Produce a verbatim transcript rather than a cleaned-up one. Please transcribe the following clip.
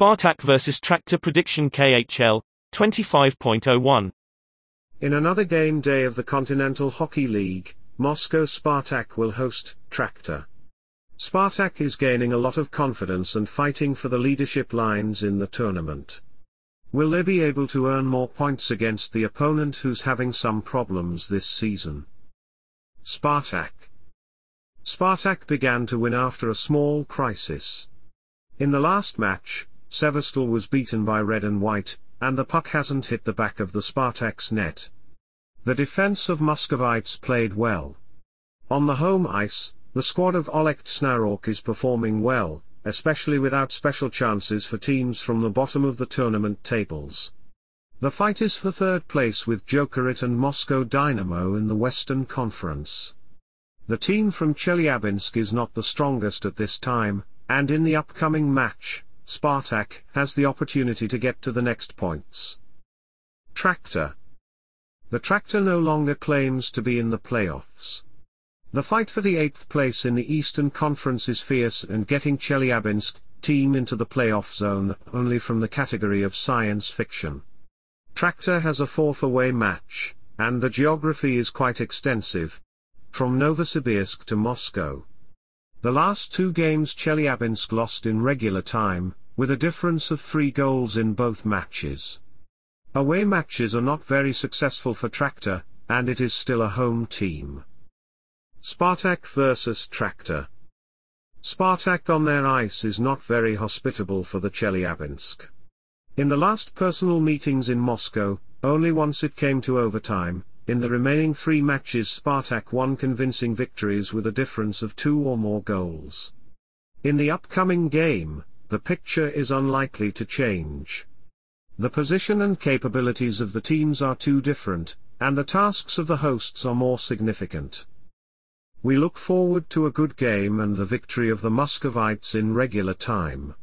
Spartak versus Tractor Prediction K H L, twenty-five point oh one. In another game day of the Continental Hockey League, Moscow Spartak will host Tractor. Spartak is gaining a lot of confidence and fighting for the leadership lines in the tournament. Will they be able to earn more points against the opponent who's having some problems this season? Spartak. Spartak began to win after a small crisis. In the last match, Sevastopol was beaten by red and white, and the puck hasn't hit the back of the Spartak's net. The defense of Muscovites played well. On the home ice, the squad of Oleg Snarok is performing well, especially without special chances for teams from the bottom of the tournament tables. The fight is for third place with Jokerit and Moscow Dynamo in the Western Conference. The team from Chelyabinsk is not the strongest at this time, and in the upcoming match, Spartak has the opportunity to get to the next points. Tractor. The Tractor no longer claims to be in the playoffs. The fight for the eighth place in the Eastern Conference is fierce, and getting Chelyabinsk team into the playoff zone only from the category of science fiction. Tractor has a fourth away match, and the geography is quite extensive, from Novosibirsk to Moscow. The last two games Chelyabinsk lost in regular time, with a difference of three goals in both matches. Away matches are not very successful for Tractor, and it is still a home team. Spartak versus Tractor. Spartak on their ice is not very hospitable for the Chelyabinsk. In the last personal meetings in Moscow, only once it came to overtime. In the remaining three matches Spartak won convincing victories with a difference of two or more goals. In the upcoming game, the picture is unlikely to change. The position and capabilities of the teams are too different, and the tasks of the hosts are more significant. We look forward to a good game and the victory of the Muscovites in regular time.